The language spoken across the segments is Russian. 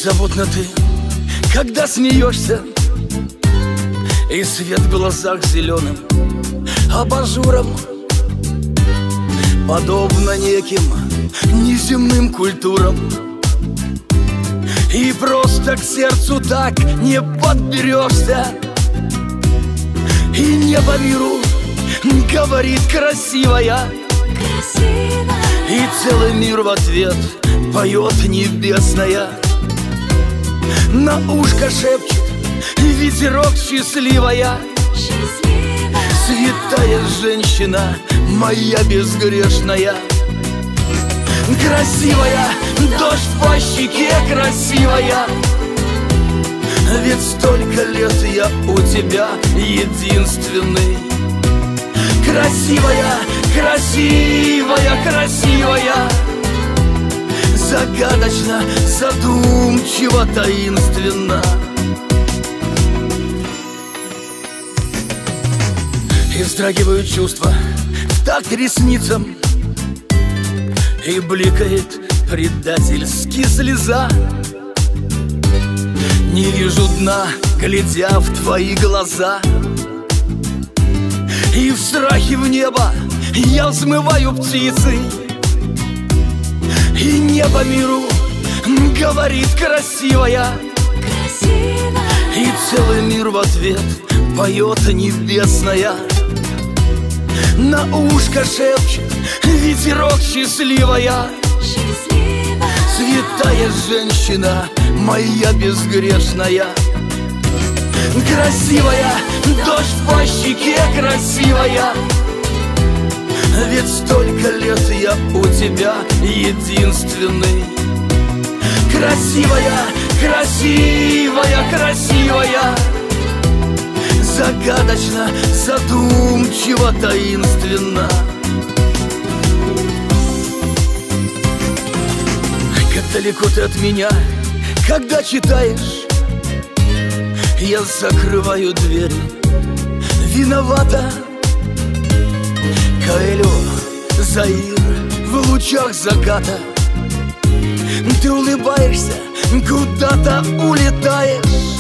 Беззаботно ты, когда смеешься, и свет в глазах зеленым абажуром, подобно неким неземным культурам. И просто к сердцу так не подберешься. И небо миру говорит красивая, и целый мир в ответ поет небесная. На ушко шепчет ветерок счастливая, святая женщина моя безгрешная. Красивая, дождь по щеке красивая, ведь столько лет я у тебя единственный. Красивая, красивая, красивая, загадочно, задумчиво, таинственно. И вздрагивают чувства в такт ресницам, и бликает предательски слеза. Не вижу дна, глядя в твои глаза, и в страхе в небо я взмываю птицей. И небо миру говорит красивая, и целый мир в ответ поет небесная. На ушко шепчет ветерок счастливая, святая женщина моя безгрешная. Красивая, дождь по щеке красивая, ведь столько лет я у тебя единственный. Красивая, красивая, красивая, загадочно, задумчиво, таинственно. Как далеко ты от меня, когда читаешь, я закрываю двери, виновата. Каэльо, Заир в лучах заката, ты улыбаешься, куда-то улетаешь.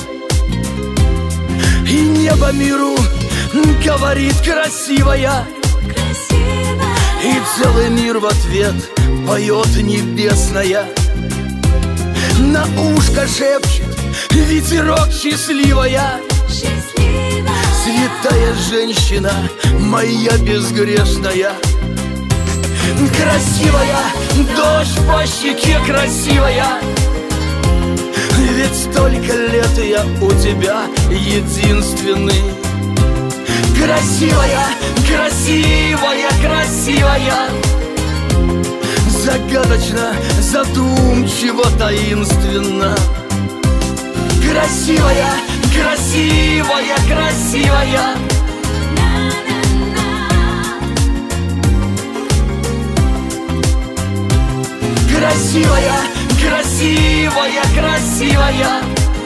И небо миру говорит красивая, и целый мир в ответ поет небесная. На ушко шепчет ветерок счастливая, святая женщина моя безгрешная. Красивая, дождь по щеке красивая, ведь столько лет я у тебя единственный. Красивая, красивая, красивая, загадочно, задумчиво, таинственно. Красивая, красивая, красивая, красивая, красивая, красивая,